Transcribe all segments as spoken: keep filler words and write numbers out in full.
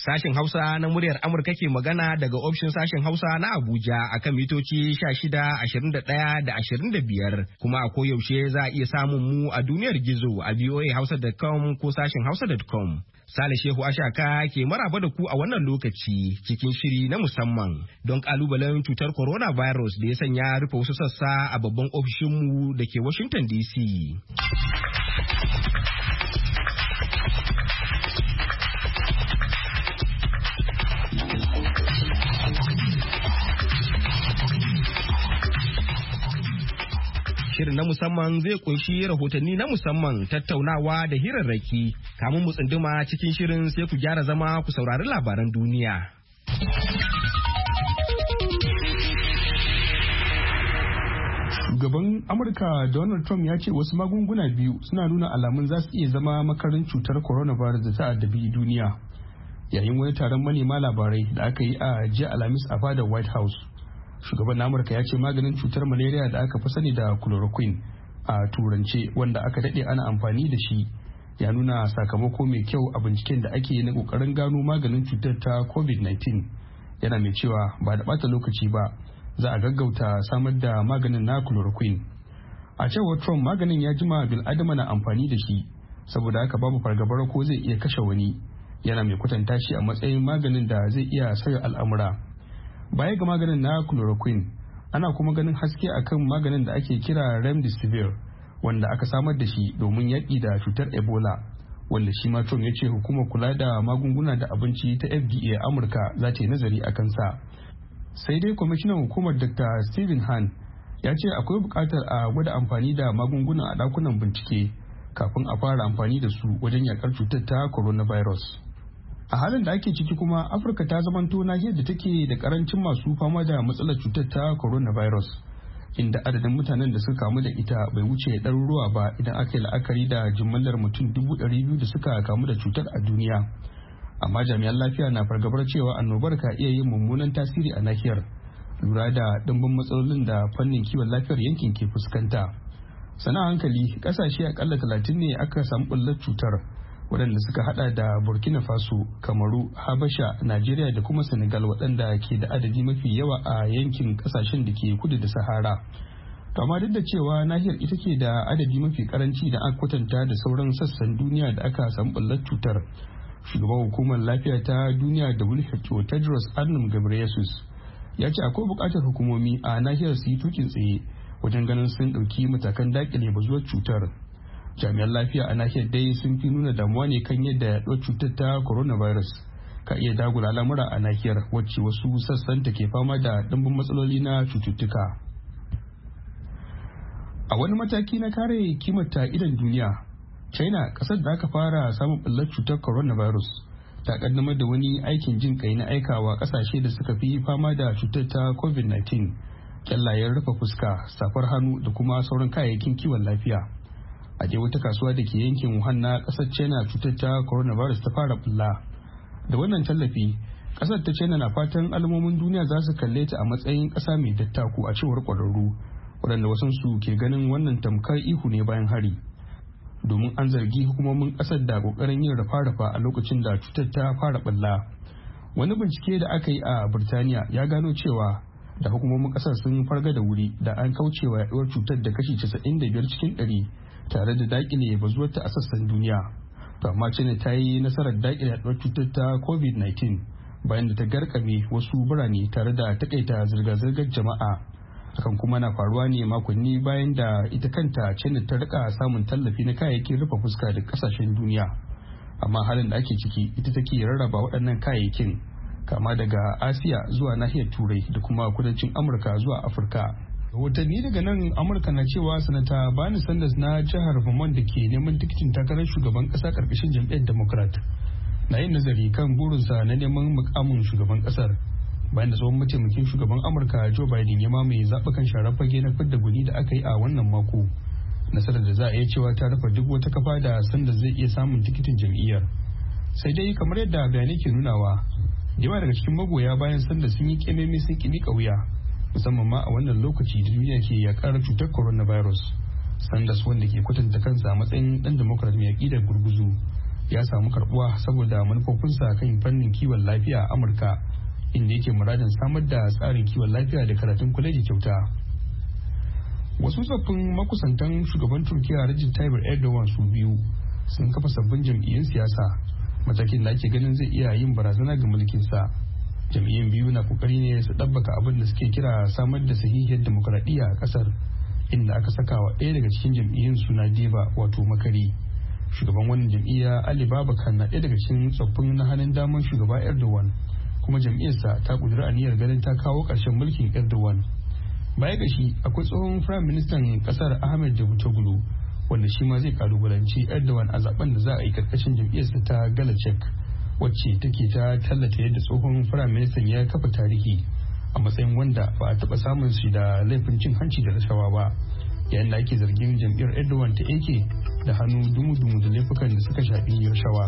Sashen Hausa na muryar Amurka ke magana daga ofishin sashen Hausa na Abuja akan mitoci sha shida, ashirin da ɗaya da ashirin da biyar. Kuma a koyaushe za a iya samun mu a duniyar gizo a v o a hausa dot com ko sashen hausa dot com. Sale Shehu Ashaka ke maraba da ku a wannan lokaci cikin shiri na musamman don kalubalen cutar coronavirus da ya sanya rufe wasu sassa a babban ofishinmu da ke Washington D C. Shirin na musamman zai kunshi rahotanni na musamman, tattaunawa da hirarraki. Kamun mu tsunduma cikin shirin sai ku gyara zama ku saurari labaran duniya. Shugaban Amurka Donald Trump ya ce wasu magunguna biyu suna nuna alamun za su iya zama makarin cutar coronavirus da ta addabi duniya. Yayin wani taron manema labarai da aka yi a jiya Alhamis a fadar White House. Shugaban Amurka ya ce maganin cutar malaria da aka fi sani da chloroquine a turance wanda aka daɗe ana amfani da shi ya nuna sakamako mai kyau a binciken da ake yi na ƙoƙarin gano maganin cutar ta covid nineteen. Yana mai cewa ba da ɓata lokaci ba za a gaggauta samar da maganin na chloroquine. A cewar Trump, maganin ya jima bil'adama na amfani da shi saboda haka babu fargabar ko zai iya kashe wani. Yana mai kwatanta shi a matsayin maganin da zai iya sauya al'amura. Baya ga maganin na chloroquine, ana kuma ganin haske akan maganin da ake kira remdesivir wanda aka samar da shi domin yaƙi da cutar ebola, wanda shi ma Trump ya ce hukumar kula da magunguna da abinci ta F D A Amurka za ta yi nazari a kansa. Sai dai kwamishinan hukumar Doctor Stephen Hahn ya ce akwai buƙatar a gwada amfani da magunguna a ɗakunan bincike kafin a fara amfani da su wajen yaƙar cutar ta coronavirus. A halin da ake ciki kuma, Afirka ta zamanto nahiyar da take da karancin masu fama da matsalar cutar ta coronavirus, inda adadin mutanen da suka kamu da ita bai wuce ɗaruruwa ba idan aka yi la'akari da jimillar mutum dubu ɗari biyu da suka kamu da cutar a duniya. Amma jami'an lafiya na fargabar cewa annobar ka iya yin mummunan tasiri a nahiyar, lura da ɗimbin matsalolin da fannin kiwon lafiyar yankin ke fuskanta. Sana hankali, ƙasashe akalla talatin ne aka samu ɓullar cutar, waɗanda suka hada da Burkina Faso, Kamaru, Habasha, Najeriya da kuma Senegal, waɗanda ke da adadi mafi yawa a yankin ƙasashen da ke kudu da Sahara. To amma duk da cewa nahiyar ita ke da adadi mafi karanci da aka kwatanta da sauran sassan duniya da aka samu ɓullar cutar, shugaban hukumar lafiya ta duniya W H O Tedros Adhanom Ghebreyesus ya ce akwai buƙatar hukumomi a nahiyar su yi tukin tsaye wajen ganin sun ɗauki matakan daƙile bazuwar cutar. Jami'an lafiya a nahiyar dai sun fi nuna damuwa ne kan yadda yaɗuwar cutar ta coronavirus ka iya dagula lamura a nahiyar wacce wasu sassan ta ke fama da ɗimbin matsaloli na cututtuka. A wani mataki na kare kimanta idan duniya, China, ƙasar da aka fara samun ɓullar cutar coronavirus, ta ƙaddamar da wani aikin jin kai na aikawa ƙasashe da suka fi fama da cutar ta covid nineteen, kyallayen rufe fuska, safar hannu da kuma sauran kayayyakin kiwon lafiya. A je wata kasuwa da ke yankin Wuhan na kasar China cutar ta coronavirus ta fara bulla. Da wannan tallafi, kasar ta China na fatan al'ummomin duniya za su kalle ta a matsayin kasa mai dattaku a cewar kwararru, waɗanda wasansu ke ganin wannan tamkar ihu ne bayan hari. Domin an zargi hukumomin kasar da kokarin yin rafa-rafa a lokacin da cutar ta fara bulla. Wani bincike da aka yi a Birtaniya ya gano cewa da hukumomin kasar sun farga da wuri da an kaucewa yaduwar cutar da kashi casa'in da biyar cikin ɗari. Tare da dakile bazuwarta a sassan duniya. To amma China ta yi nasarar dakile yaduwar cutar ta covid nineteen bayan da ta garkame wasu birane tare da takaita zirga-zirgar jama'a. Hakan kuma na faruwa ne makonni bayan da ita kanta China ta rika samun tallafi na kayayyakin rufe fuska da kasashen duniya. Amma halin da ake ciki ita take rarraba waɗannan kayayyakin kama daga Asiya zuwa nahiyar Turai da kuma kudancin Amurka zuwa Afirka. Rahotanni daga nan Amurka na cewa sanata Bernie Sanders na jihar Vermont da ke neman tikitin takarar shugaban kasa karkashin jam'iyyar Democrat na yin nazari kan burinsa na neman mukamin shugaban kasar bayan da tsohon mataimakin shugaban Amurka Joe Biden ya mamaye zaɓukan sharar fage na fidda guni da aka yi a wannan mako. Nasarar da za a iya cewa ta rufe duk wata kafa da Sanders zai iya samun tikitin jam'iyyar. Sai dai kamar yadda bayanai ke nunawa, yawa daga cikin magoya bayan Sanders sun yi kememe sun ƙi miƙa wuya, musamman ma a wannan lokaci da duniya ke yakar cutar coronavirus. Sanders, wanda ke kwatanta kansa a matsayin dan Democrat mai aƙidar gurguzu, ya samu karbuwa saboda manufofinsa kan fannin kiwon lafiya a Amurka, inda yake muradin samar da tsarin kiwon lafiya da karatun kwaleji kyauta. Wasu tsoffin makusantan shugaban Turkiya Recep Tayyip Erdogan su biyu sun kafa sabbin jam'iyyun siyasa, matakin da ake ganin zai iya yin barazana ga mulkinsa. Jam'iyyun biyu na kokari ne su ɗabbaka abin da suke kira samar da sahihiyar demokuraɗiyya a ƙasar, inda aka saka wa ɗaya daga cikin jam'iyyun suna Deva wato makari. Shugaban wannan jam'iyya Ali Babakan na ɗaya daga cikin tsoffin na hannun daman shugaba Erdogan, kuma jam'iyyarsa ta ƙudiri aniyar ganin ta kawo ƙarshen mulkin Erdogan. Baya ga shi akwai tsohon firayim ministan ƙasar Ahmed Davutoglu, wanda shi ma zai kalubalanci Erdogan a zaben da za a yi karkashin jam'iyyarsa ta Galacek, wacce take ta tallata yadda tsohon firayim ministan ya kafa tarihi a matsayin wanda ba a taɓa samun shi da laifin cin hanci da rashawa ba, yayin da ake zargin jam'iyyar Erdogan ta ake da hannu dumu-dumu da laifukan da suka shafi rashawa.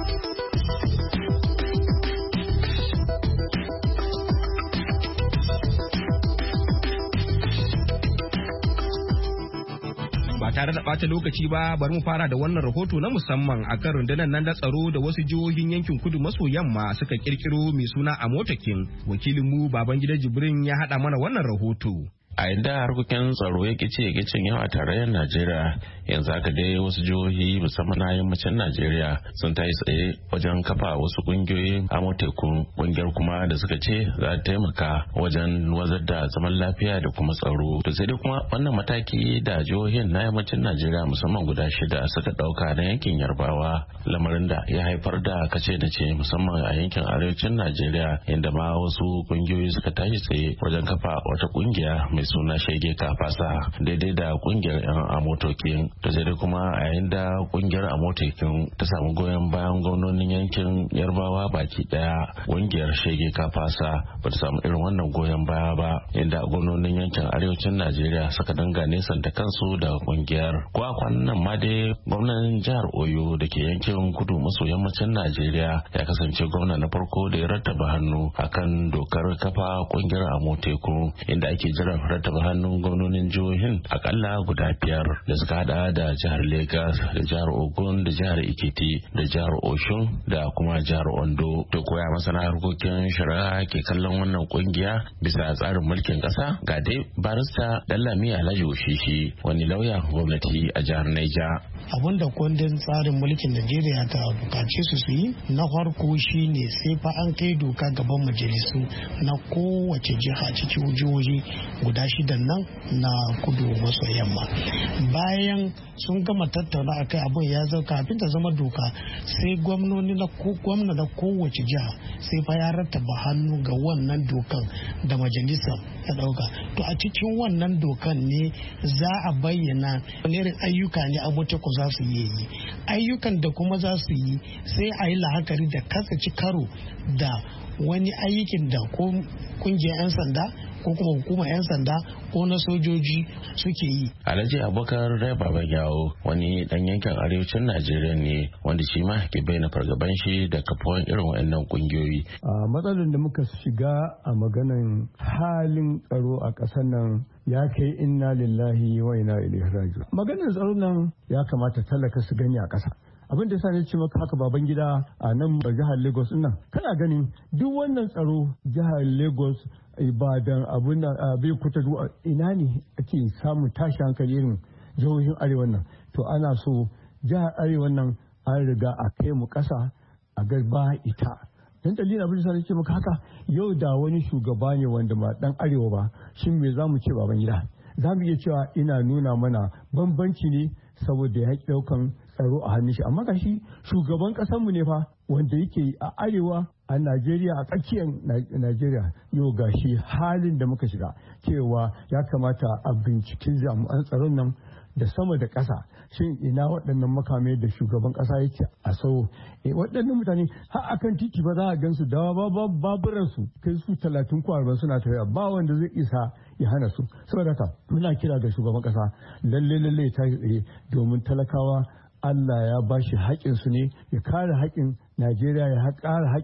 Ba tare da ɓata lokaci ba, bari mu fara da wannan rahoto na musamman akan rundunar nan da tsaro da wasu jihohin yankin kudu maso yamma suka kirkiro mai suna Amotakin. Wakilinmu Babangida Jibrin ya haɗa mana wannan rahoto. A inda harkokin tsaro ya ce ya cin yawa a tarayyar Najeriya, yanzu haka dai wasu jihohi musamman na yammacin Najeriya sun tayi tsaye wajen kafa wasu kungiyoyi a motekun, kungiyar kuma da suka ce za ta taimaka wajen wazar da zaman lafiya da kuma tsaro. To sai dai kuma wannan mataki da jihohin na yammacin Najeriya musamman guda shida suka dauka na yankin Yarbawa, lamarin da ya haifar da kace da ce musamman a yankin arewacin Najeriya, inda ma wasu kungiyoyi suka tashi tsaye wajen kafa wata kungiya mai suna Shege Kafasa daidai da kungiyar yan Amotokin. To sai dai kuma a yayin da kungiyar Amotokin ta samu goyon bayan gwamnonin yankin Yarbawa baki daya, kungiyar Shege Kafasa ba ta samu irin wannan goyon baya ba, inda gwamnonin yankin arewacin Najeriya suka danga nesan da kansu da kungiyar. Ko a kwanan nan ma dai gwamnan jihar Oyo da ke yankin kudu maso yammacin Najeriya ya kasance gwamna na farko da ya rattaba hannu akan dokar kafa kungiyar Amoteku, inda ake jiran rattaba hannun gwamnonin jihohin akalla guda biyar da suka hada da jihar Lagos da jihar Ogun da jihar Ekiti da jihar Oshun da kuma jihar Ondo. To koya masana harkokin shari'a ke kallon wannan kungiya bisa tsarin mulkin kasa? Ga dai barista Dallami Alhaji Oshishi, wani lauya gwamnati a jihar Niger. Abin da kundin tsarin mulkin Najeriya ta bukace su su yi na farko shine sai fa an kai doka gaban majalisu na kowace jiha cikin jihohi guda shidan nan na kudu maso yamma. Bayan sun gama tattauna akai abin ya zo kafin ta zama doka, sai gwamnoni na ko gwamna na kowace jiha sai fa ya rattaba hannu ga wannan dokan da majalisa ya dauka. To a cikin wannan dokan ne za a bayyana wani irin ayyuka ne Amoteku za su yi ayyukan da kuma za su yi sai a yi la'akari da kasace karo da wani aikin da ko kungiyar 'yan sanda ko kuma hukumar 'yan sanda ko na sojoji suke yi. Alhaji Abubakar Rai Baban Yawo wani dan yankin arewacin Najeriya ne wanda shi ma ke bayyana fargaban shi da kafuwan irin waɗannan kungiyoyi. A matsalar da muka shiga a maganan halin tsaro a ƙasar nan ya kai inna lillahi wa inna ilaihi raji'un. Maganar tsaro nan ya kamata talaka su gani a ƙasa. Abin da sani ce maka haka baban gida a nan jihar Lagos nan kana ganin duk wannan tsaro jihar Lagos, Ibadan, abin da bai kuta ina ne ake samun tashi hankali irin jihohin arewa nan. To ana so jihar arewa nan an riga a kai mu kasa a garba ita. Dan dalilin abin da sani ce maka haka yau da wani shugaba ne wanda ba dan arewa ba, shin me zamu ce baban gida? Za mu iya cewa ina nuna mana bambanci ne saboda ya ɗaukan tsaro a hannun shi, amma ga shi shugaban mu ne fa wanda yake a arewa a Najeriya, a tsakiyar Najeriya. Yau ga shi halin da muka shiga cewa ya kamata a binciken jami'an tsaron nan da sama da ƙasa, shin ina waɗannan makamai da shugaban ƙasa yake a sau. E, waɗannan mutane har akan titi ba za a gansu da baburan su kai su talatin ko arba'in suna tafiya, ba wanda zai isa ya hana su. Saboda haka muna kira ga shugaban ƙasa lalle lalle ta tsaye domin talakawa Allah ya ba shi haƙƙin su ne ya kare haƙƙin Najeriya, ya kare haƙƙin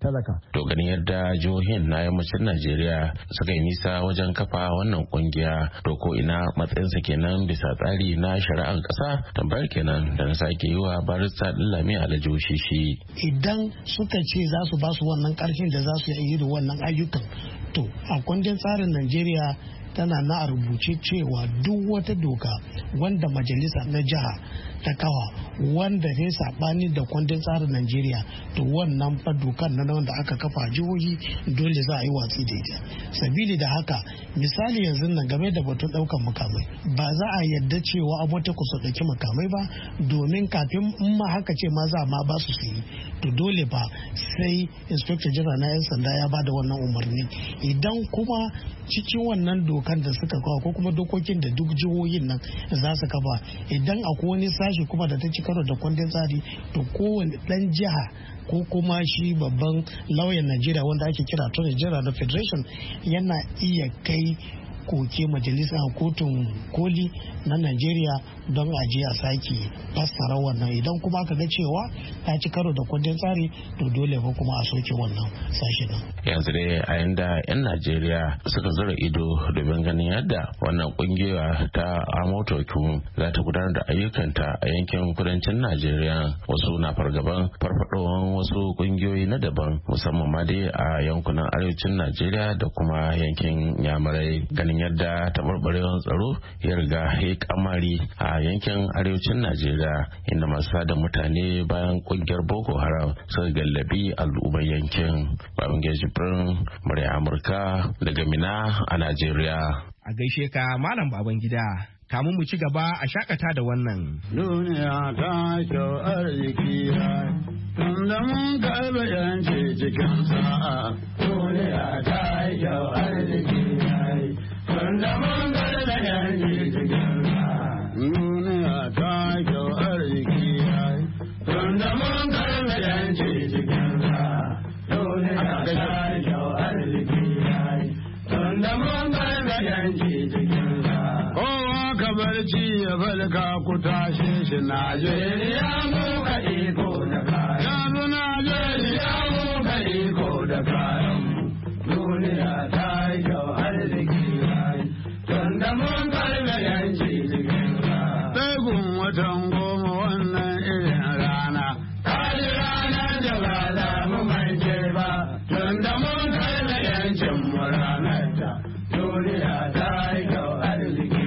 talaka. To ganin yadda jihohin na yammacin Najeriya suka yi nisa wajen kafa wannan kungiya, to ko ina matsayinsa kenan bisa tsari na shari'ar ƙasa? Tambayar kenan da na sake yi wa barista Lami Alhaji Shishi. Idan suka ce za su ba su wannan ƙarfin da za su yi da wannan ayyukan, to a kundin tsarin Najeriya tana na rubuce cewa duk wata doka wanda majalisa na jiha ta kawa wanda ne sabani da kundin tsarin Najeriya, to wannan fa dokar na wanda aka kafa jihohi dole za a yi watsi da ita. Sabili da haka misali yanzu nan game da batun daukan makamai, ba za a yadda cewa abota ku su dauki makamai ba, domin kafin in ma haka ce ma za ma ba su su yi, to dole ba sai inspector general na yan sanda ya ba da wannan umarni. Idan kuma cikin wannan dokan da suka kawo ko kuma dokokin da duk jihohin nan za su kafa, idan akwai wani sashi kuma da ta ci karo da kundin tsari, to kowane dan jiha ko kuma shi babban lauyan Najeriya wanda ake kira Attorney General na Federation yana iya kai koke majalisa kotun koli na Najeriya don aje a sake fassara wannan. Idan kuma aka ga cewa ta ci karo da kundin tsari, to dole ko kuma a soke wannan sashi nan. Yanzu dai a yanda 'yan Najeriya suka zura ido domin ganin yadda wannan kungiya ta Amotekun za ta gudanar da ayyukanta a yankin kudancin Najeriya, wasu na fargaban farfadowar wasu kungiyoyi na daban, musamman ma dai a yankunan arewacin Najeriya da kuma yankin Yamarai, ganin yadda taɓarɓarewar tsaro ya riga ya kamari a yankin arewacin Najeriya, inda masu sada mutane bayan kungiyar Boko Haram suka gallabi al'ummar yankin. Babangida Jibrin, murya Amurka daga Mina a Najeriya. A gaishe ka Malam Babangida. Kamun mu ci gaba a shakata da wannan. Duniya ta kyau arziki tunda mun karɓi yanci cikin sa'a. Duniya ta kyau arziki tunda mun karɓi yanci cikin sa'a. Duniya ta kyau arziki tunda mun karɓi yanci cikin sa'a. Duniya ta kyau arziki tunda mun karɓi yanci cikin sa'a. Barci ya falka ku tashe shi Najeriya mu ka iko da kayan. Yanzu Najeriya mu ka iko da kayan. Duniya ta yi kyau arziki yayi, tunda mun karɓe yanci cikin sa. Sai gun watan goma wannan irin rana. Kaji ranar da ba za mu mance ba, tunda mun karɓe yancin mu ranar ta. Duniya ta yi kyau arziki.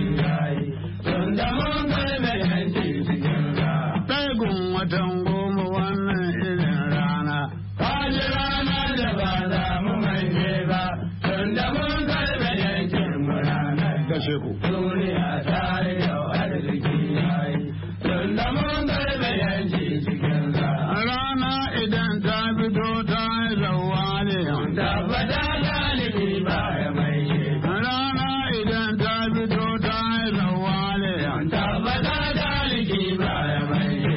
Watan goma wannan irin rana, kaji rana da ba za mu manje ba, tunda mun karɓe yankin mu ranar kashe ku. Duniya ta yi yau arziki yayi, tunda mun karɓe yanki cikin sa. Rana idan ta fito ta yi zawali, tabbata galibi ba ya mai ke. Rana idan ta fito ta yi zawali, tabbata galibi ba ya mai ke.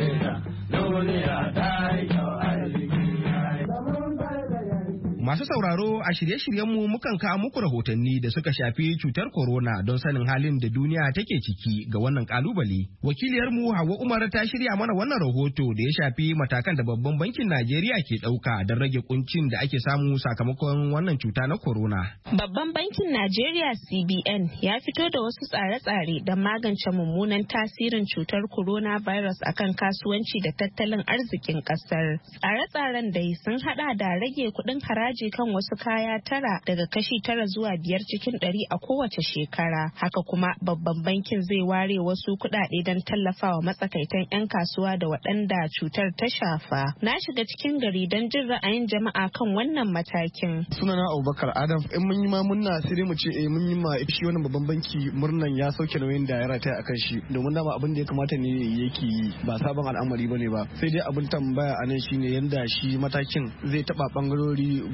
Masu sauraro a shirye-shiryenmu mukan kawo muku rahotanni da suka shafi cutar corona don sanin halin da duniya take ciki ga wannan kalubale. Wakiliyarmu Hauwa Umar ta shirya mana wannan rahoto da ya shafi matakan da babban bankin Najeriya ke ɗauka don rage kuncin da ake samu sakamakon wannan cuta na corona. Babban bankin Najeriya C B N ya fito da wasu tsare-tsare don magance mummunan tasirin cutar coronavirus akan kasuwanci da tattalin arzikin ƙasar. Tsare-tsaren dai sun hada da rage kuɗin haraji kan wasu kaya tara daga kashi tara zuwa biyar cikin ɗari a kowace shekara. Haka kuma babban bankin zai ware wasu kuɗaɗe don tallafawa matsakaitan 'yan kasuwa da waɗanda cutar ta shafa. Na shiga cikin gari don jin ra'ayin jama'a kan wannan matakin. Sunana Abubakar Adam. In mun yi ma munna sai dai mu ce eh mun yi ma shi wannan babban banki murnan ya sauke nauyin da ya rataya akan shi, domin dama abin da ya kamata ne yake yi, ba sabon al'amari bane ba. Sai dai abin tambaya anan shine yanda shi matakin zai taba bangarori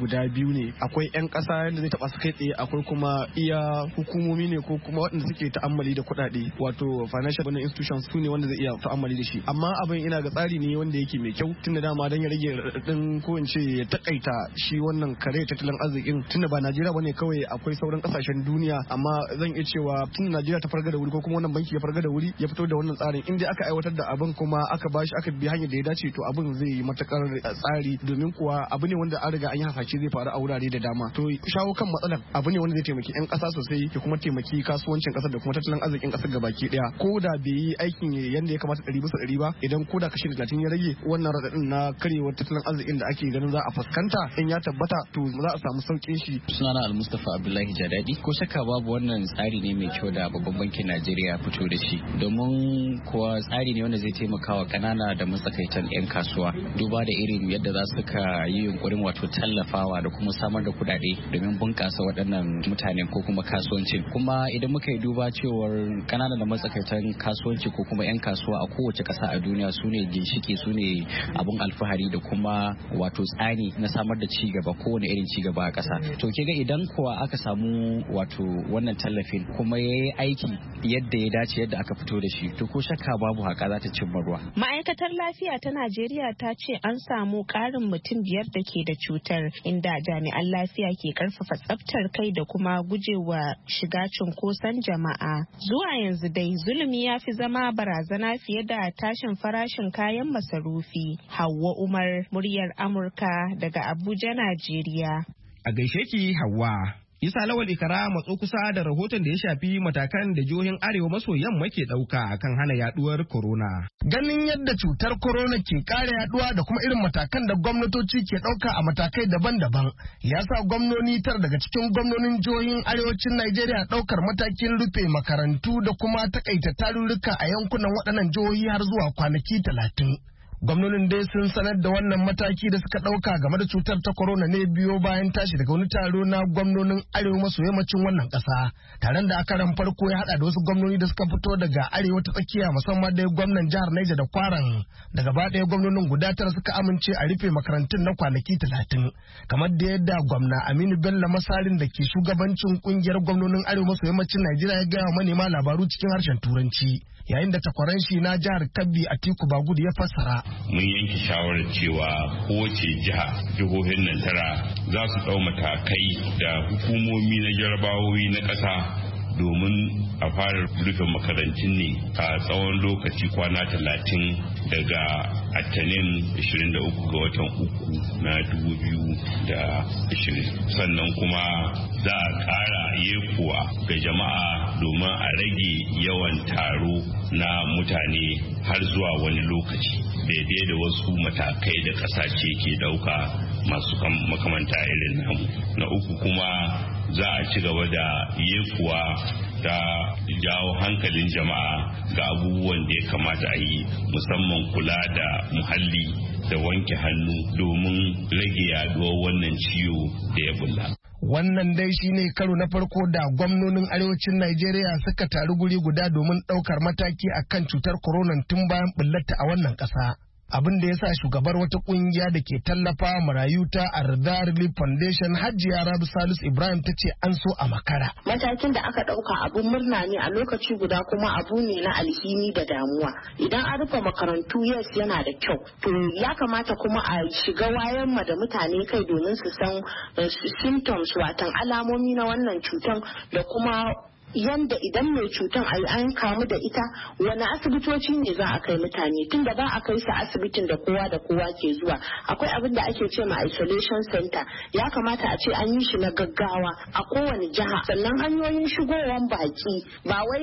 guda biyu ne, akwai 'yan ƙasa yadda zai taɓa su kai tsaye, akwai kuma iya hukumomi ne ko kuma waɗanda suke ta'ammali da kuɗaɗe wato financial institutions su ne wanda zai iya ta'ammali da shi. Amma abin ina ga tsari ne wanda yake mai kyau tunda dama dan ya rage raɗaɗin ko in ce ya takaita shi wannan kare tattalin arzikin tunda ba Najeriya bane kawai, akwai sauran kasashen duniya. Amma zan iya cewa tunda Najeriya ta farga da wuri ko kuma wannan banki ya farga da wuri ya fito da wannan tsarin, inda aka aiwatar da abin kuma aka bashi aka bi hanyar da ya dace to abin zai yi matakar tsari, domin kuwa abu ne wanda an riga an yi hasashe zai faru a wurare da dama. To shawo kan matsalar abu ne wanda zai taimaki 'yan ƙasa sosai ya kuma taimaki kasuwancin ƙasar da kuma tattalin arzikin ƙasar gabaki ɗaya. Ko da bai yi aikin yadda ya kamata ɗari bisa ɗari ba, idan ko da kashi talatin ya rage wannan raɗaɗin na karyewar tattalin arzikin da ake ganin za a fuskanta in ya tabbata to za a samu sauƙin shi. Sunana Al-Mustafa Abdullahi Jadadi. Ko shakka babu wannan tsari ne mai kyau da babban bankin Najeriya fito da shi, domin kuwa tsari ne wanda zai taimaka wa ƙanana da matsakaitan 'yan kasuwa duba da irin yadda za su ka yi yunkurin wato tallafawa da kuma samar da kuɗaɗe domin bunƙasa waɗannan mutane ko kuma kasuwancin. Kuma idan muka yi duba cewar ƙanana da matsakaitan kasuwanci ko kuma 'yan kasuwa a kowace ƙasa a duniya su ne ginshiki, su ne abun alfahari da kuma wato tsani na samar da ci gaba, kowane irin ci gaba a ƙasa. To ke ga idan kuwa aka samu wato wannan tallafin kuma ya yi aiki yadda ya dace yadda aka fito da shi, to ko shakka babu haka za ta cimma ruwa. Ma'aikatar lafiya ta Najeriya ta ce an samu ƙarin mutum biyar da ke da cutar, inda jami'an lafiya ke karfafa tsaftar kai da kuma gujewa shiga cunkoson jama'a. Zuwa yanzu dai zulumi ya fi zama barazana fiye da tashin farashin kayan masarufi. Hauwa Umar, muryar Amurka daga Abuja, Najeriya. A gaishe ki Hauwa. Isa Lawal Ikara matso kusa da rahoton da ya shafi matakan da jihohin Arewa maso yamma ke ɗauka kan hana yaduwar corona. Ganin yadda cutar corona ke ƙara yaduwa da kuma irin matakan da gwamnatoci ke ɗauka a matakai daban-daban, ya sa gwamnoni tar daga cikin gwamnonin jihohin arewacin Najeriya ɗaukar matakin rufe makarantu da kuma takaita tarurruka a yankunan waɗannan jihohi har zuwa kwanaki talatin. Gwamnonin dai sun sanar da wannan mataki da suka ɗauka game da cutar ta corona ne biyo bayan tashi daga wani taro na gwamnonin arewa maso yammacin wannan ƙasa. Taron da aka ran farko ya haɗa da wasu gwamnoni da suka fito daga arewa ta tsakiya, musamman dai gwamnan jihar Niger da Kwaran. Da gaba ɗaya gwamnonin guda tara suka amince a rufe makarantun na kwanaki talatin. Kamar da yadda gwamna Aminu Bello Masarin da ke shugabancin ƙungiyar gwamnonin arewa maso yammacin Najeriya ya gaya wa manema labaru cikin harshen Turanci. Yayin da takwaran shi na jihar Kebbi Atiku Bagudu ya fassara. Mun yanke shawarar cewa kowace jiha jihohin nan tara za su ɗau matakai da hukumomi na jarabawoyi na ƙasa domin a fara rufe makarantun ne a tsawon lokaci kwana talatin daga Attanin ashirin da uku ga watan uku na dubu biyu da ashirin. Sannan kuma za a ƙara yekuwa ga jama'a domin a rage yawan taro na mutane har zuwa wani lokaci, daidai da wasu matakai da ƙasashe ke ɗauka masu makamanta irin namu. Na uku kuma za a ci gaba da yekuwa ta jawo hankalin jama'a ga abubuwan da ya kamata a yi, musamman kula da muhalli da wanke hannu domin rage yaduwar wannan ciwo da ya bulla. Wannan dai shine karo na farko da gwamnonin arewacin Najeriya suka taru guri guda domin ɗaukar mataki akan cutar corona tun bayan bullarta a wannan ƙasa. Abin da ya sa shugabar wata kungiya da ke tallafa marayu ta Arda Relief Foundation Hajiya Rabi Salisu Ibrahim ta ce an so a makara. Matakin da aka ɗauka abun murna ne, a lokaci guda kuma abu ne na alhini da damuwa. Idan an rufe makarantu, yes, yana da kyau. To ya kamata kuma a shiga wayan ma da mutane kai domin su san symptoms, watan alamomi na wannan cutan da kuma yanda idan mai cutan an kamu da ita wani asibitoci ne za a kai mutane, tunda ba a kai su asibitin da kowa da kowa ke zuwa. Akwai abin da ake ce ma isolation center, ya kamata a ce an yi shi na gaggawa a kowane jiha. Sannan hanyoyin shigowan baki ba wai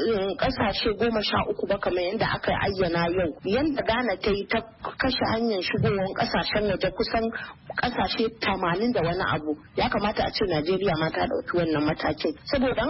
kasashe goma sha uku ba kamar yadda aka ayyana yau. Yanda Ghana ta yi ta kashe hanyar shigowan kasashen waje kusan kasashe tamanin da wani abu, ya kamata a ce Najeriya ma ta dauki wannan matakin, saboda abin nan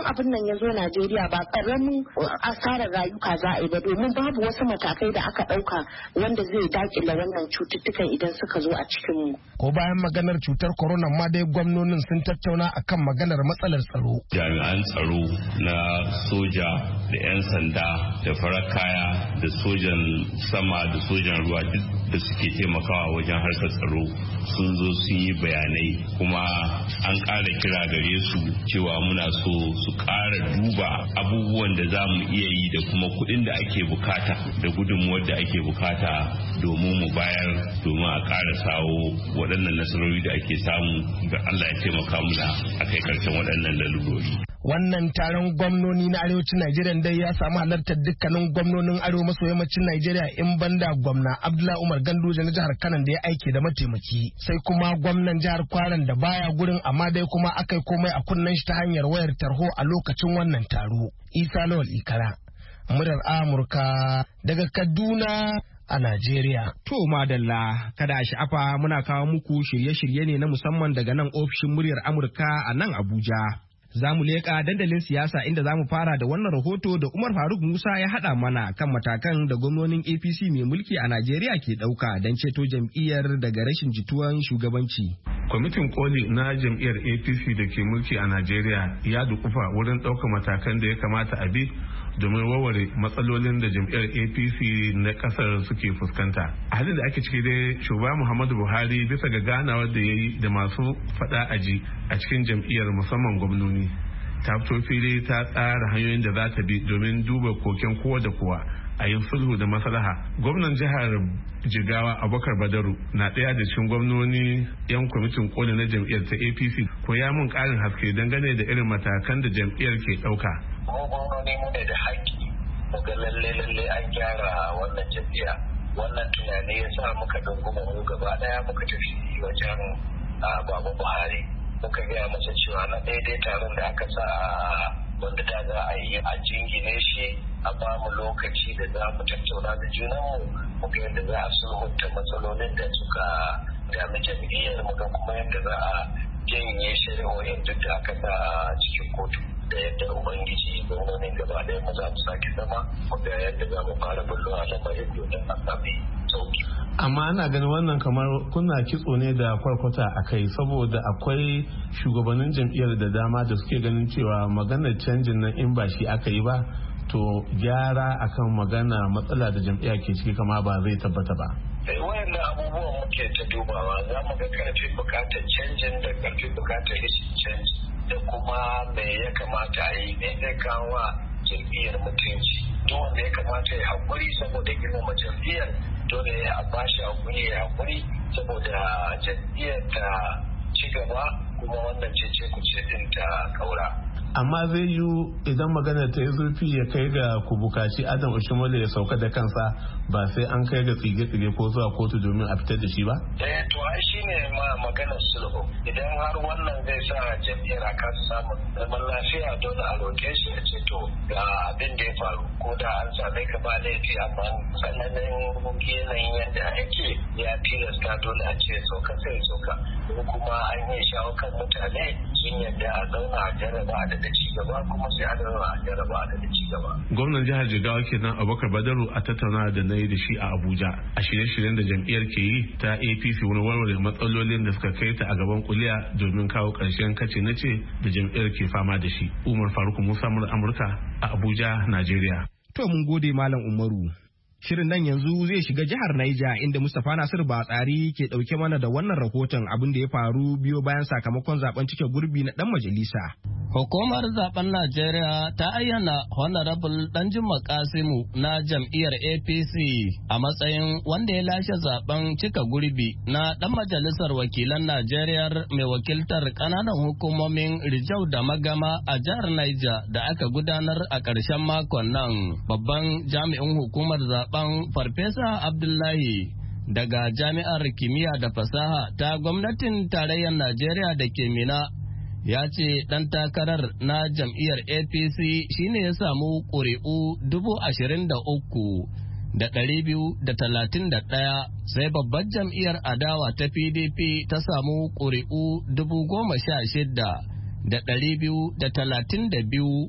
nan ya zo Najeriya ba karamin asarar rayuka za a yi ba, domin babu wasu matakai da aka ɗauka wanda zai dakile wannan cututtukan idan suka zo a cikin mu. Ko bayan maganar cutar corona ma dai gwamnonin sun tattauna akan maganar matsalar tsaro. Jami'an tsaro na soja da 'yan sanda da farar kaya da sojan sama da sojan ruwa da suke taimakawa wajen harkar tsaro sun zo sun yi bayanai, kuma an ƙara kira gare su cewa muna so su ƙara duba abubuwan da za mu iya yi da kuma kuɗin da ake bukata da gudunmuwar da ake bukata domin mu bayar domin a ƙara sawo waɗannan nasarori da ake samu ga Allah ya taimaka muna a kai ƙarshen waɗannan lalurori. Wannan taron gwamnoni na arewacin Najeriya dai ya samu halartar dukkanin gwamnonin arewa maso yammacin Najeriya in banda gwamna Abdullahi Umar Ganduje na jihar Kano da ya aike da mataimaki, sai kuma gwamnan jihar Kwaran da baya gurin amma dai kuma akai komai a kunnen shi ta hanyar wayar tarho a lokacin wannan taro. Isa Lawal Ikara, murar Amurka daga Kaduna a Najeriya. To madalla, kada a sha'afa muna kawo muku shirye-shirye ne na musamman daga nan ofishin muryar Amurka a nan Abuja. Za mu leƙa dandalin siyasa inda za mu fara da wannan rahoto da Umar Faruk Musa ya haɗa mana kan matakan da gwamnonin A P C mai mulki a Najeriya ke ɗauka don ceto jam'iyyar daga rashin jituwan shugabanci. Kwamitin koli na jam'iyyar A P C da ke mulki a Najeriya ya dukufa wurin ɗaukar matakan da ya kamata a bi domin warware matsalolin da jam'iyyar A P C na kasar suke fuskanta. A halin da ake ciki dai shugaba Muhammadu Buhari bisa ga ganawar da ya yi da masu faɗa aji a cikin jam'iyyar musamman gwamnoni ta fito fili ta tsara hanyoyin da za ta bi domin duba koken kowa da kowa a yin sulhu da maslaha. Gwamnan jihar Jigawa Abubakar Badaru na ɗaya da cikin gwamnoni 'yan kwamitin koli na jam'iyyar ta A P C ko ya mun ƙarin haske dangane da irin matakan da jam'iyyar ke ɗauka. Mu gwamnoni mu ne da haƙƙi mu ga lalle lalle an gyara wannan jam'iyya. Wannan tunani ya sa muka dunguma mu gaba ɗaya muka tafi wajen Baba Buhari. Muka gaya masa cewa na daidai taron da aka sa a wanda da za a yi a jingine shi a ba mu lokaci da za mu tattauna da junanmu mu ga yadda za a sulhunta matsalolin da suka dami jam'iyyar mu ga kuma yadda za a janye shari'o'in duk da aka sa a cikin kotu da yadda ubangiji gwamnonin gaba ɗaya mu za mu sake zama mu ga yadda za mu fara bullowa lamarin domin a sami sauki. Amma ana ganin wannan kamar kuna kitso ne da kwarkwata a kai, saboda akwai shugabannin jam'iyyar da dama da suke ganin cewa maganar canjin nan in ba shi aka yi ba to gyara akan magana matsala da jam'iyya ke ciki kama ba zai tabbata ba. Wayannan abubuwan muke ta dubawa, za mu ga karfin bukatar canjin da karfin bukatar rashin canji da kuma me ya kamata a yi, me zai kawo jam'iyyar mutunci. Duk wanda ya kamata ya haƙuri saboda girmama jam'iyyar dole a bashi hakuri ya hakuri saboda jam'iyyar ta ci gaba kuma wannan cece kuce din ta kaura. Amma zai yiwu idan magana ta yi zurfi ya kai ga ku bukaci Adam Oshimole ya sauka da kansa ba sai an kai ga tsige-tsige ko zuwa kotu domin a fitar da shi ba? Eh to ai shine ma maganar sulhu. Idan har wannan zai sa jam'iyyar a kan samun zaman lafiya dole a roƙe shi ya ce to ga abin da ya faru ko da an same ka ba laifi amma tsananin yanayin yadda ake ya tilasta dole a ce sauka sai sauka. Ko kuma an yi shawo kan mutane sun yadda a zauna a jarraba da da ci gaba kuma sai a zauna a jarraba da da ci gaba. Gwamnan jihar Jigawa kenan Abubakar Badaru a tattauna da na yi da shi a Abuja a shirye-shiryen da jam'iyyar ke yi ta A P C wani warware matsalolin da suka kai ta a gaban kuliya domin kawo ƙarshen kace na ce da jam'iyyar ke fama da shi. Umar Faruk Musa Amurka a Abuja, Najeriya. To mun gode Malam Umaru. Shirin nan yanzu zai shiga jihar Naija inda Mustapha Nasir Batsari ke ɗauke mana da wannan rahoton abin da ya faru biyo bayan sakamakon zaben cike gurbi na ɗan majalisa. Hukumar zaben Najeriya ta ayyana Honorable Danjuma Kasimu na jam'iyyar A P C a matsayin wanda ya lashe zaben cika gurbi na ɗan majalisar wakilan Najeriya mai wakiltar ƙananan hukumomin Rijau da Magama a jihar Naija da aka gudanar a ƙarshen makon nan. Babban jami'in hukumar zaben Farfesa Abdullahi daga Jami'ar Kimiyya da Fasaha ta gwamnatin tarayyar Najeriya da ke Mina ya ce ɗan takarar na jam'iyyar A P C shine ya samu ƙuri'u dubu ashirin da uku da ɗari biyu da talatin da ɗaya sai babbar jam'iyyar adawa ta P D P ta samu ƙuri'u dubu goma sha shida da ɗari biyu da talatin da biyu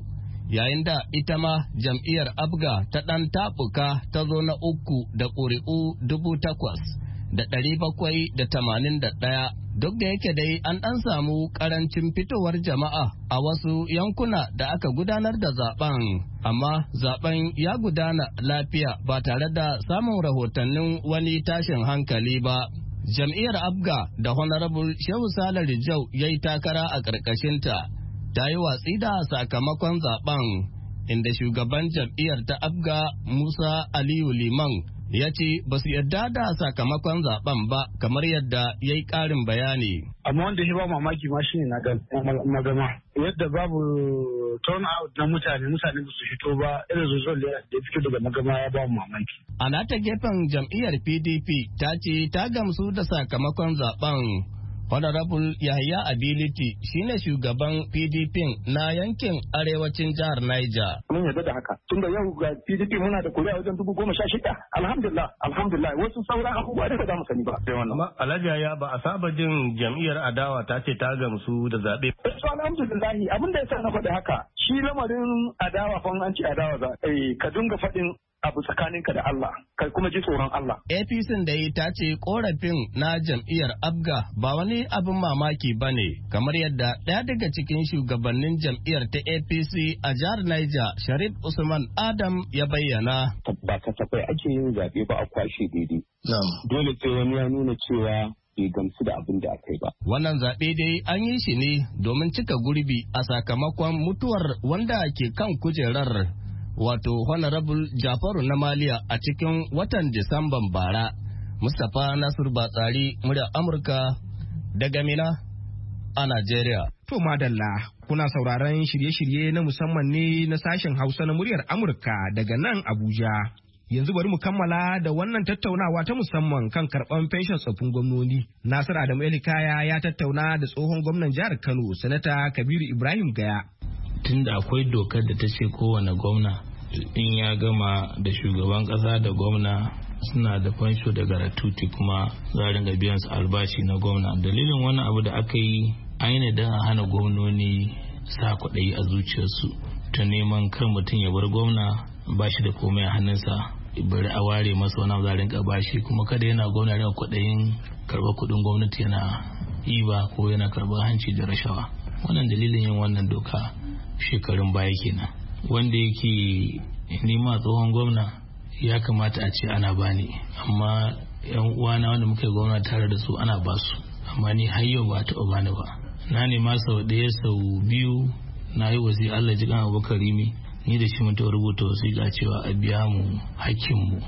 yayin da ita ma jam'iyyar Abga ta ɗan taɓuka ta zo na uku da ƙuri'u dubu takwas da ɗari bakwai da tamanin da ɗaya. Duk da yake dai an ɗan samu ƙarancin fitowar jama'a a wasu yankuna da aka gudanar da zaben, amma zaben ya gudana lafiya ba tare da samun rahotannin wani tashin hankali ba. Jam'iyyar Abga da Honorable Shehu Sale Rijau ya yi takara a ƙarƙashinta ta yi watsi da sakamakon zaben, inda shugaban jam'iyyar ta Abga Musa Aliyu Liman ya ce ba su yarda da sakamakon zaben ba, kamar yadda ya yi ƙarin bayani. Amma wanda shi ba mamaki ma shine na magama yadda babu turn out na mutane mutane ba su fito ba, irin zuzuwar da ya fito daga magama ya ba mamaki. A nata gefen jam'iyyar P D P ta ce ta gamsu da sakamakon zaben. Honorable Yahya Ability shine shugaban P D P na yankin arewacin jihar Niger. Mun yarda da haka. Tunda yau ga P D P muna da kuri'a wajen dubu goma sha shida. Alhamdulillah, alhamdulillah. Wasu sauran abubuwa da ba mu sani ba. Amma Alhaji Yahya ba a saba jin jam'iyyar adawa ta ce ta gamsu da zaɓe. So alhamdulillah abin da yasa na faɗi haka. Shi lamarin adawa fa an ci adawa za. Eh ka dinga faɗin abu tsakaninka da Allah, kai kuma ji tsoron Allah. A P C da yi ta ce korafin na jam'iyyar Abga ba wani abin mamaki ba ne, kamar yadda ɗaya daga cikin shugabannin jam'iyyar ta A P C a jihar Niger, Sharif Usman Adam ya bayyana. Ba kasafai ake yin zaɓe ba a kwashe daidai. Dole sai wani ya nuna cewa bai gamsu da abin da aka yi ba. Wannan zaɓe dai an yi shi ne domin cika gurbi a sakamakon mutuwar wanda ke kan kujerar. Wato Honorable Jafaru na Maliya a cikin watan Disamban bara. Mustapha Nasir Batsari, murya Amurka daga Mina a Najeriya. To madalla, kuna sauraron shirye-shirye na musamman ne na sashen Hausa na muryar Amurka daga nan Abuja. Yanzu bari mu kammala da wannan tattaunawa ta musamman kan karɓan fenshon tsoffin gwamnoni. Nasiru Adamu Elikaya ya tattauna da tsohon gwamnan jihar Kano, Sanata Kabiru Ibrahim Gaya. Tunda akwai dokar da ta ce kowane gwamna in ya gama da shugaban kasa da gwamna suna da fansho da garatuti kuma za a ringa biyan su albashi na gwamna. Dalilin wannan abu da aka yi aina don a hana gwamnoni sa kwaɗayi a zuciyarsu ta neman kar mutum ya bar gwamna ba shi da komai a hannunsa bari a ware masa wani za a ringa bashi, kuma kada yana gwamna ringa kwaɗayin karɓar kuɗin gwamnati yana iba ko yana karɓar hanci da rashawa. Wannan dalilin yin wannan doka shekarun baya kenan. Wanda yake nema tsohon gwamna ya kamata a ce ana bani, amma yan uwana wanda muka yi gwamna tare da su ana basu, amma ni har yau ba taɓa bani ba. Na nema sau ɗaya sau biyu na yi wasi Allah ji kan Abubakar Rimi, ni da shi mutum rubuta wasiƙa cewa a biya mu hakkinmu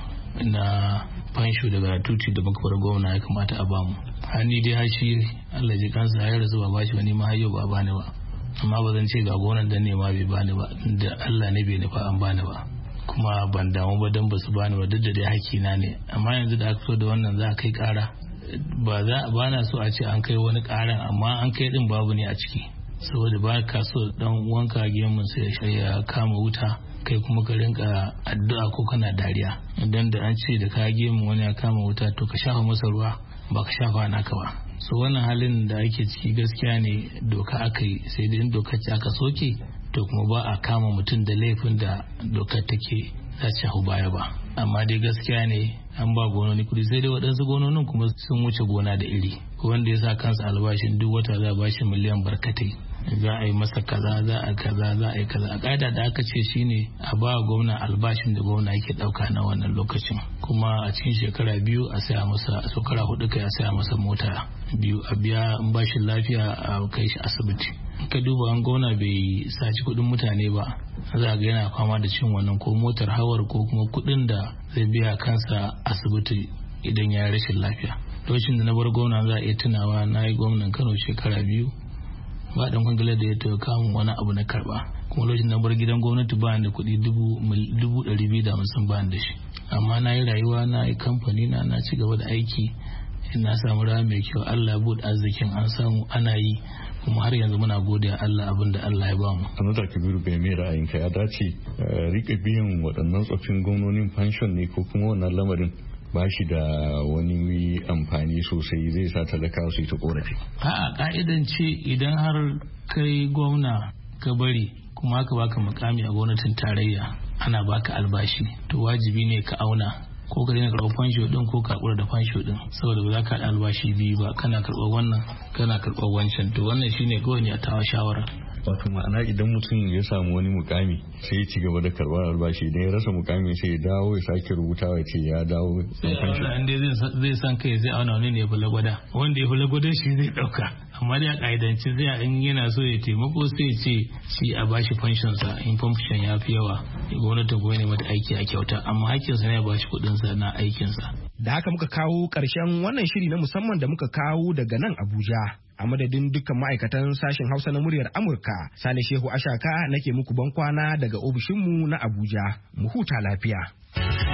na fansho daga tuti da muka bar gwamna ya kamata a bamu. Har ni dai har shi Allah ji kansa ya rasu ba bashi wani ma har yau ba bani ba. Amma ba zan ce ga gonan da nema bai bani ba, da Allah ne bai nufa an bani ba, kuma ban damu ba don ba su bani ba, duk da dai hakina ne. Amma yanzu da aka so da wannan za a kai kara, ba za ba na so a ce an kai wani karan, amma an kai din babu ne a ciki, saboda ba ka so dan uwanka gemun sai ya kama wuta kai kuma ka rinka addu'a ko kana dariya. Idan da an ce da ka gemun wani ya kama wuta to ka shafa masa ruwa ba ka shafa naka ba. So wannan halin da ake ciki gaskiya ne doka aka yi, sai dai in dokar ce aka soke to kuma ba a kama mutum da laifin da dokar take za ta shahu baya ba. Amma dai gaskiya ne an ba gononi kudi, sai dai waɗansu gononin kuma sun wuce gona da iri. Wanda ya sa kansa albashin duk wata za a bashi miliyan barkatai, za a yi masa kaza za a kaza za a yi kaza. A ƙa'ida da aka ce shine a ba gwamna albashin da gwamna yake ɗauka na wannan lokacin, kuma a cikin shekara biyu a saya masa, shekara hudu kai a saya masa mota biyu, a biya in bashin lafiya a kai shi asibiti. Ka duba an gwamna bai saci kuɗin mutane ba, za ga yana fama da cin wannan ko motar hawar ko kuma kuɗin da zai biya kansa asibiti idan ya yi rashin lafiya. Lokacin da na bar gwamna za a iya tunawa na yi gwamnan Kano shekara biyu ba dan kwangilar da ya taɓa kamun wani abu na karba, kuma lokacin na bar gidan gwamnati ba da kuɗi dubu ɗari biyu da hamsin ba da shi. Amma na yi rayuwa, na yi kamfani na na ci gaba da aiki, na samu rawa mai kyau, Allah ya buɗe arzikin an samu ana yi, kuma har yanzu muna gode Allah abin da Allah ya ba mu. Sanata Kabiru, bai mai ra'ayinka ya dace rika biyan waɗannan tsoffin gwamnonin fanshon ne, ko kuma wannan lamarin ba shi da wani amfani sosai zai sa talakawa su yi ta korafi? A'a, ka'idan ce idan har kai gwamna ka bari kuma aka baka mukami a gwamnatin tarayya ana baka albashi to wajibi ne ka auna ko ka daina karɓar fansho din ko ka haƙura da fansho din saboda ba za ka haɗa albashi biyu ba kana karɓar wannan kana karɓar wancan to wannan shine kawai ne a tawa shawara. Wato ma'ana idan mutum ya samu wani mukami sai ya ci gaba da karɓar albashi idan ya rasa mukami sai ya dawo ya sake rubutawa ya ce ya dawo. Sai auna inda zai san kai zai auna wani ne ya bula gwada wanda ya bula gwada shi zai ɗauka amma dai a ƙa'idance zai in yana so ya taimako sai ya ce shi a bashi fanshon sa in fanshon ya fi yawa gwamnati ko ne mata aiki a kyauta amma hakkinsa ne ya bashi kuɗin sa na aikinsa. Da haka muka kawo ƙarshen wannan shiri na musamman da muka kawo daga nan Abuja. A madadin dukkan ma'aikatan sashen Hausa na muryar Amurka, Sale Shehu Ashaka nake muku bankwana daga ofishinmu na Abuja. Mu huta lafiya.